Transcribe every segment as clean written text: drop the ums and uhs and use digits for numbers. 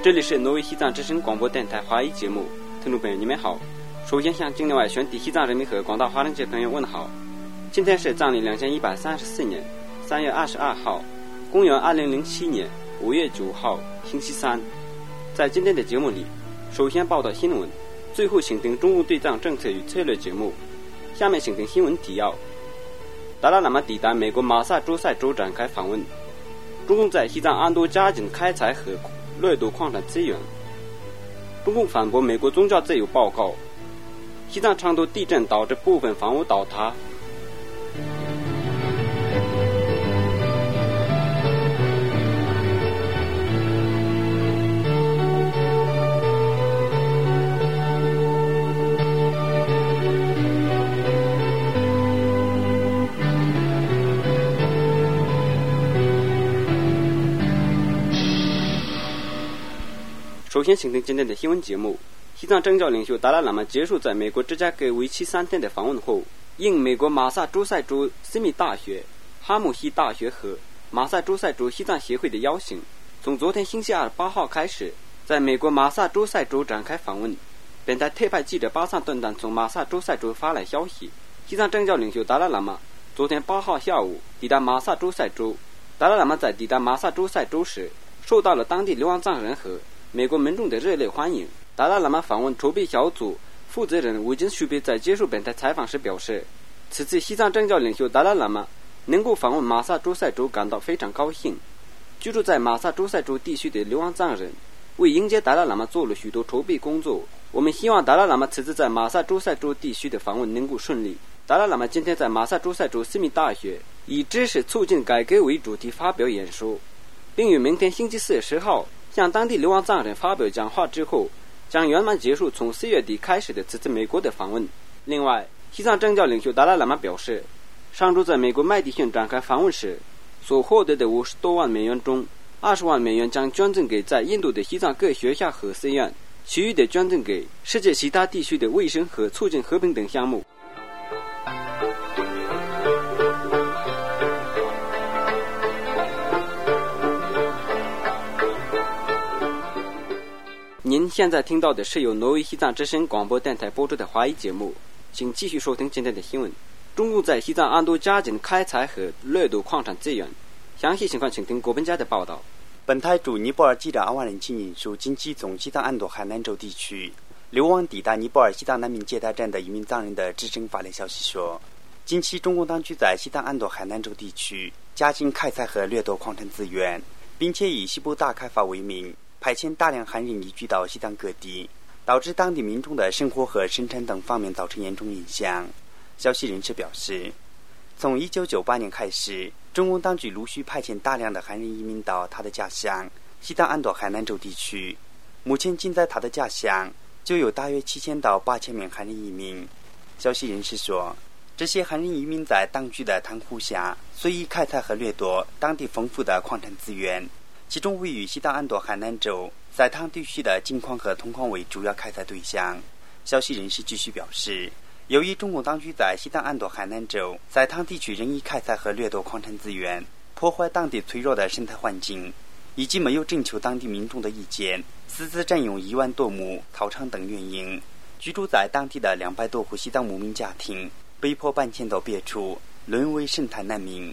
这里是挪威西藏之声广播电台华语节目，听众朋友你们好。首先向境内外全体西藏人民和广大华人界朋友问好。今天是藏历2134年3月22号，公元2007年5月9号，星期三。在今天的节目里，首先报道新闻，最后请听中共对藏政策与策略节目。下面请听新闻提要：达赖喇嘛抵达美国马萨诸塞州展开访问。中共在西藏安多加紧开采和掠夺矿产资源。中共反驳美国宗教自由报告。西藏昌都地震导致部分房屋倒塌。首先请听今天的新闻节目。西藏政教领袖达赖喇嘛结束在美国芝加哥为期3天的访问后，应美国马萨诸塞州斯密大学、哈姆西大学和马萨诸塞州西藏协会的邀请，从昨天星期二8号开始，在美国马萨诸塞州展开访问。本台特派记者巴桑顿丹从马萨诸塞州发来消息，西藏政教领袖达赖喇嘛昨天8号下午抵达马萨诸塞州。达赖喇嘛在抵达马萨诸塞州时，受到了当地流亡藏人和美国民众的热烈欢迎。达赖喇嘛访问筹备小组负责人维金舒贝在接受本台采访时表示，此次西藏政教领袖达赖喇嘛能够访问马萨诸塞州感到非常高兴。居住在马萨诸塞州地区的流亡藏人为迎接达赖喇嘛做了许多筹备工作。我们希望达赖喇嘛此次在马萨诸塞州地区的访问能够顺利。达赖喇嘛今天在马萨诸塞州斯密大学以知识促进改革为主题发表演说，并于明天星期4 10号向当地流亡藏人发表讲话之后，将圆满结束从4月底开始的此次美国的访问。另外，西藏政教领袖达赖喇嘛表示，上周在美国麦迪逊展开访问时所获得的50多万美元中，20万美元将捐赠给在印度的西藏各学校和寺院，其余的捐赠给世界其他地区的卫生和促进和平等项目。您现在听到的是由挪威西藏之声广播电台播出的华语节目，请继续收听今天的新闻。中共在西藏安多加紧开采和掠夺矿产资源，详细情况请听郭本家的报道。 本台驻尼泊尔记者阿万人亲引述近期从西藏安多海南州地区流亡抵达尼泊尔西藏难民接待站的一名藏人的知情法律消息说，近期中共当局在西藏安多海南州地区加紧开采和掠夺矿产资源，并且以西部大开发为名派遣大量汉人移居到西藏各地，导致当地民众的生活和生产等方面造成严重影响。消息人士表示，从1998年开始，中共当局陆续派遣大量的汉人移民到他的家乡西藏安多海南州地区，目前仅在他的家乡就有大约7000到8000名汉人移民。消息人士说，这些汉人移民在当局的袒护下随意开采和掠夺当地丰富的矿产资源，其中位于西藏安多海南州塞汤地区的金矿和铜矿为主要开采对象。消息人士继续表示，由于中共当局在西藏安多海南州塞汤地区任意开采和掠夺矿产资源，破坏当地脆弱的生态环境，以及没有征求当地民众的意见，私自占用1万多亩草场等原因，居住在当地的200多户西藏牧民家庭被迫搬迁到别处，沦为生态难民。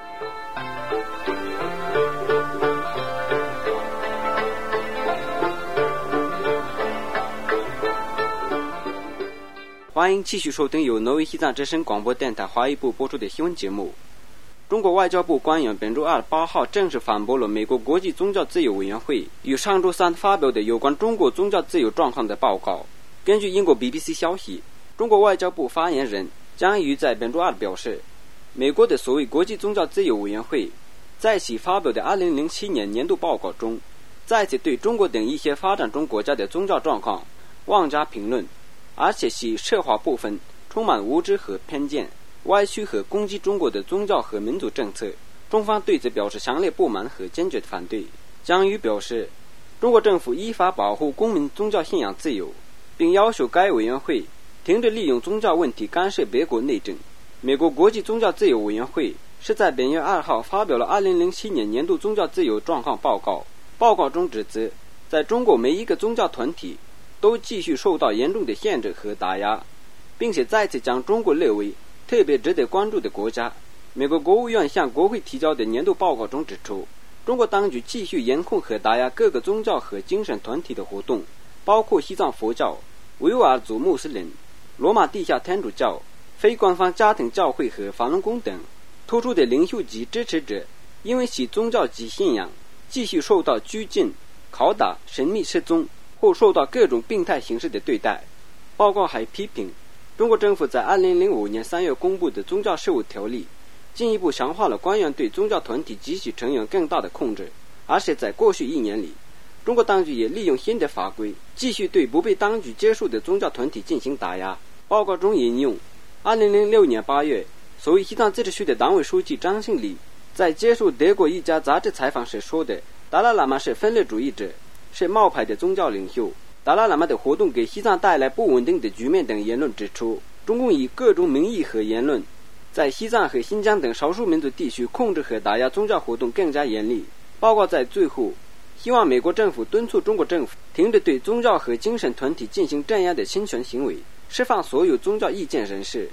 欢迎继续收听由挪威西藏之声广播电台华语部播出的新闻节目。中国外交部官员本周2 8号正式反驳了美国国际宗教自由委员会于上周3发表的有关中国宗教自由状况的报告。根据英国 BBC 消息，中国外交部发言人江瑜在本周2表示，美国的所谓国际宗教自由委员会在其发表的2007年年度报告中，再次对中国等一些发展中国家的宗教状况妄加评论，而且其涉华部分充满无知和偏见，歪曲和攻击中国的宗教和民族政策。中方对此表示强烈不满和坚决反对。江瑜表示，中国政府依法保护公民宗教信仰自由，并要求该委员会停止利用宗教问题干涉别国内政。美国国际宗教自由委员会是在本月2号发表了2007年年度宗教自由状况报告。报告中指责， 在中国每一个宗教团体都继续受到严重的限制和打压，并且再次将中国列为特别值得关注的国家。美国国务院向国会提交的年度报告中指出，中国当局继续严控和打压各个宗教和精神团体的活动，包括西藏佛教、维吾尔族穆斯林、罗马地下天主教、非官方家庭教会和法轮功等。突出的领袖及支持者因为其宗教及信仰继续受到拘禁、拷打、神秘失踪或受到各种病态形式的对待。报告还批评中国政府在2005年3月公布的宗教事务条例进一步强化了官员对宗教团体及其成员更大的控制，而且在过去1年里，中国当局也利用新的法规继续对不被当局接受的宗教团体进行打压。报告中引用2006年8月所谓西藏自治区的党委书记张庆礼在接受德国一家杂志采访时说的，达赖喇嘛是分裂主义者，是冒牌的宗教领袖，达赖喇嘛的活动给西藏带来不稳定的局面等言论指出，中共以各种名义和言论在西藏和新疆等少数民族地区控制和打压宗教活动更加严厉。报告在最后希望美国政府敦促中国政府停止对宗教和精神团体进行镇压的侵权行为，释放所有宗教意见人士。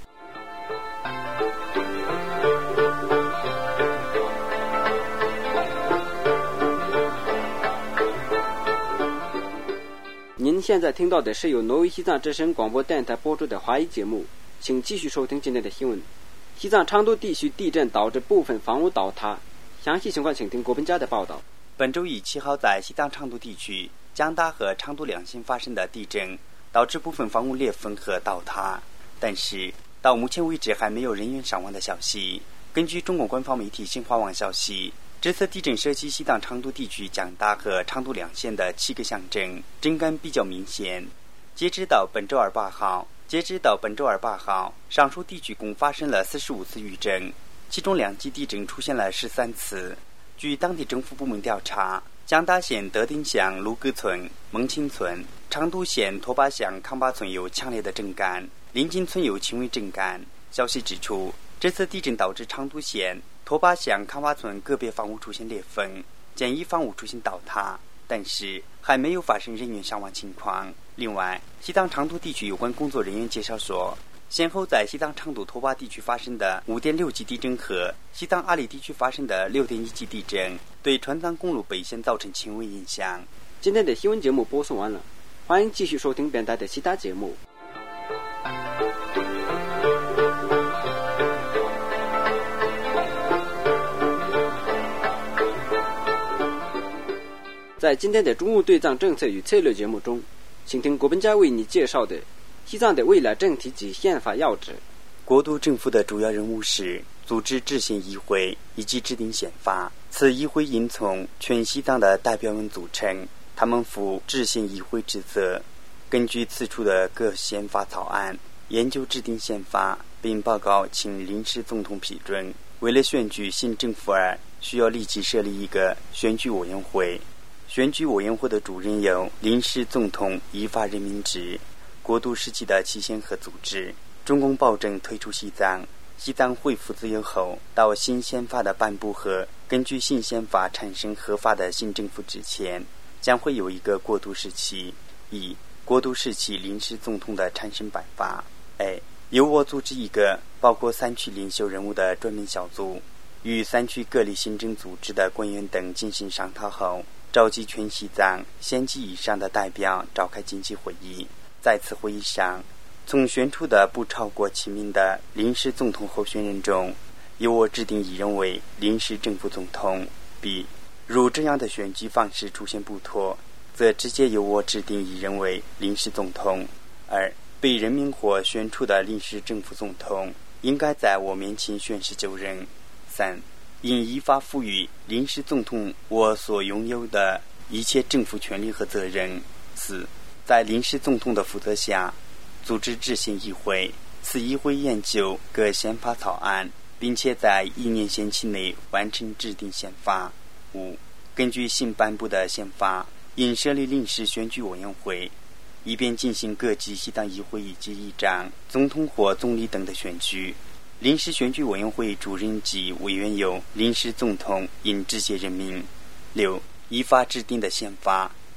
您现在听到的是由挪威西藏之声广播电台播出的华语节目，请继续收听今天的新闻。西藏昌都地区地震导致部分房屋倒塌，详细情况请听国本家的报道。 本周以7号在西藏昌都地区江达和昌都两县发生的地震，导致部分房屋裂缝和倒塌，但是到目前为止还没有人员伤亡的消息。根据中国官方媒体新华网消息，这次地震涉及西藏昌都地区江达和昌都两县的7个乡镇，震感比较明显。截止到本周二8号，上述地区共发生了45次余震，其中2级地震出现了13次。据当地政府部门调查，江达县德丁乡卢格村、蒙钦村，昌都县托巴乡康巴村有强烈的震感，临近村有轻微震感。消息指出，这次地震导致昌都县托巴乡康巴村个别房屋出现裂缝，简易房屋出现倒塌，但是还没有发生人员伤亡情况。另外，西藏昌都地区有关工作人员介绍说，先后在西藏昌都托巴地区发生的 5.6 级地震和西藏阿里地区发生的 6.1 级地震对川藏公路北线造成轻微影响。 今天的新闻节目播送完了，欢迎继续收听本台的其他节目。在今天的中共对藏政策与策略节目中，请听国本家为你介绍的西藏的未来政体及宪法要旨。 国土政府的主要任务是组织制宪议会以及制定宪法，此议会应从全西藏的代表们组成，他们负制宪议会职责，根据此处的各宪法草案研究制定宪法，并报告请临时总统批准。为了选举新政府而需要立即设立一个选举委员会，选举委员会的主任由临时总统依法任命之。过渡时期的期限和组织，中共保证退出西藏，西藏恢复自由后，到新宪法的颁布和根据新宪法产生合法的新政府之前，将会有一个过渡时期。以过渡时期临时总统的产生办法。由我组织一个包括3区领袖人物的专门小组，与3区各类行政组织的官员等进行商讨后，召集全西藏县级以上的代表召开紧急会议。在此会议上，从选出的不超过7名的临时总统候选人中，由我指定1人为临时政府总统。B. 如这样的选举方式出现不妥，则直接由我指定1人为临时总统。2. 被任命或选出的临时政府总统应该在我面前宣誓就任。3. 应依法赋予临时总统我所拥有的一切政府权利和责任。4. 在临时总统的负责下，组织制宪议会，此议会研究各宪法草案，并且在1年限期内完成制定宪法。5. 根据新颁布的宪法，应设立临时选举委员会，以便进行各级西藏议会以及议长、总统或总理等的选举。临时选举委员会主任及委员由临时总统应直接任命。6. 依法制定的宪法，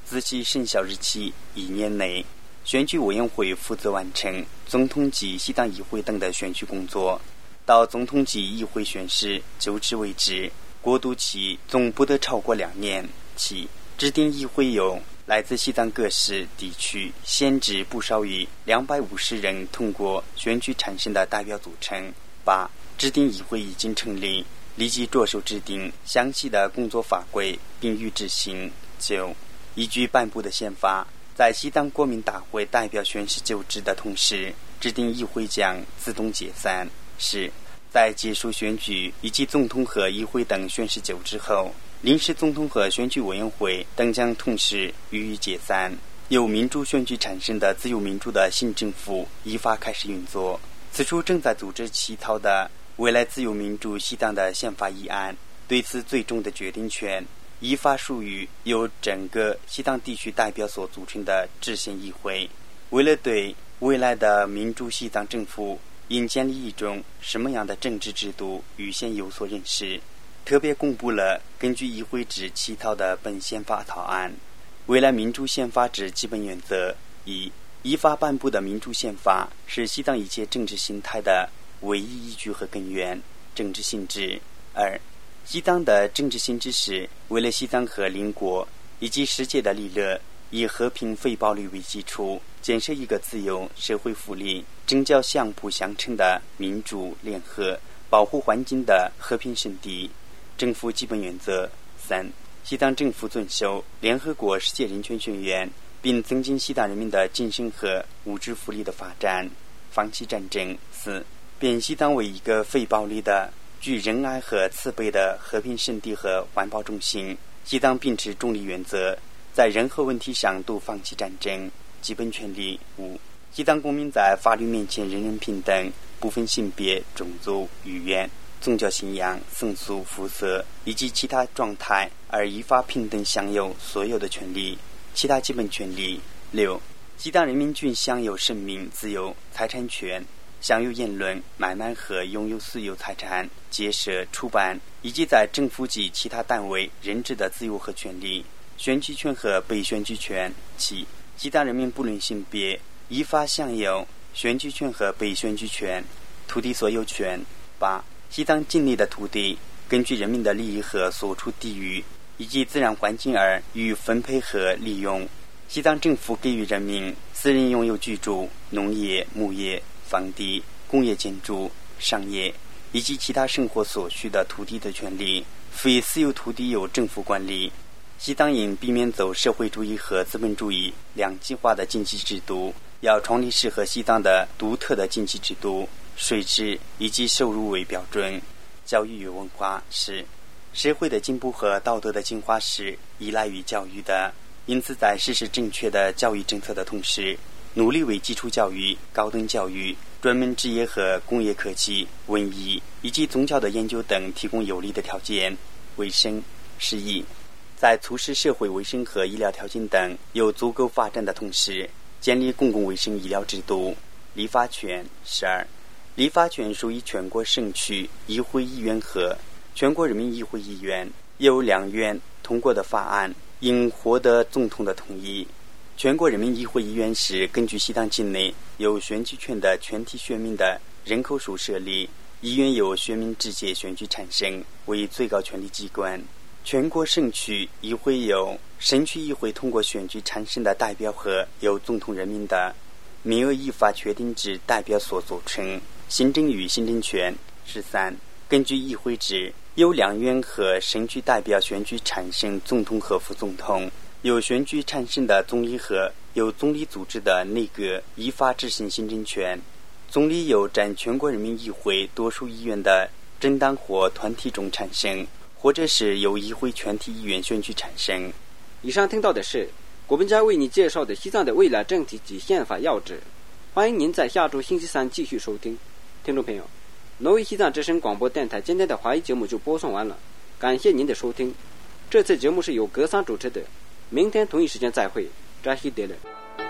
自其生效日期1年内，选举委员会负责完成总统及西党议会等的选举工作，到总统及议会宣誓就职为止，过渡期总不得超过2年。7. 指定议会由来自西藏各市地区限制不少于250人通过选举产生的代表组成。8. 指定议会已经成立，立即着手制定详细的工作法规并予执行。9. 依据颁布的宪法，在西藏国民大会代表宣誓就职的同时，指定议会将自动解散。10. 在结束选举以及总统和议会等宣誓就职后，临时总统和选举委员会等将同时予以解散，由民主选举产生的自由民主的新政府依法开始运作。此处正在组织起草的未来自由民主西藏的宪法议案，对此最终的决定权依法属于由整个西藏地区代表所组成的制宪议会。为了对未来的民主西藏政府应建立一种什么样的政治制度预先有所认识，特别公布了根据议会制起草的本宪法草案。未来民主宪法之基本原则： 1. 依法颁布的民主宪法是西藏一切政治形态的唯一依据和根源，政治性质。 2. 西藏的政治性质是为了西藏和邻国以及世界的利乐，以和平非暴力为基础，建设一个自由、社会福利、政教相辅相成的民主、联合、保护环境的和平圣地。政府基本原则。 3. 西藏政府遵守联合国世界人权宣言，并增进西藏人民的精神和物质福利的发展，放弃战争。 4. 变西藏为一个非暴力的具仁爱和慈悲的和平圣地和环保中心。西藏秉持中立原则，在任何问题上都放弃战争。基本权利。 5. 西藏公民在法律面前人人平等，不分性别、种族、语言、宗教信仰、僧俗、肤色以及其他状态，而依法平等享有所有的权利。其他基本权利。 6. 西藏人民均享有生命、自由、财产权，享有言论、买卖和拥有私有财产、结社、出版以及在政府及其他单位任职的自由和权利。选举权和被选举权。 7. 西藏人民不论性别，依法享有选举权和被选举权。土地所有权。 8. 西藏境内的土地根据人民的利益和所处地域以及自然环境而予分配和利用。西藏政府给予人民私人拥有居住、农业、牧业、房地、工业建筑、商业以及其他生活所需的土地的权利，非私有土地由政府管理。西藏应避免走社会主义和资本主义两极化的经济制度，要创立适合西藏的独特的经济制度，税制以及收入为标准。教育与文化是社会的进步和道德的进化是依赖于教育的，因此在实施正确的教育政策的同时，努力为基础教育、高等教育、专门职业和工业科技、文艺以及宗教的研究等提供有利的条件。卫生是1，在促使社会卫生和医疗条件等有足够发展的同时，建立公共卫生医疗制度。立法权。 12. 立法权属于全国省区议会议员和全国人民议会议员，由2院通过的法案应获得总统的同意。全国人民议会议员是根据西藏境内有选举权的全体选民的人口数设立，议员由选民直接选举产生，为最高权力机关。全国省区议会由省区议会通过选举产生的代表和由总统任命的名额依法确定之代表所组成。行政与行政权。13. 根据议会制，由2院和省区代表选举产生总统和副总统，由选举产生的总理和由总理组织的内阁依法执行行政权。总理由占全国人民议会多数议员的政党或团体中产生，或者是由议会全体议员选举产生。 以上听到的是国本家为你介绍的西藏的未来政体及宪法要旨，欢迎您在下周星期三继续收听。听众朋友，挪威西藏之声广播电台今天的华语节目就播送完了，感谢您的收听。这次节目是由格桑主持的，明天同一时间再会，扎西德勒。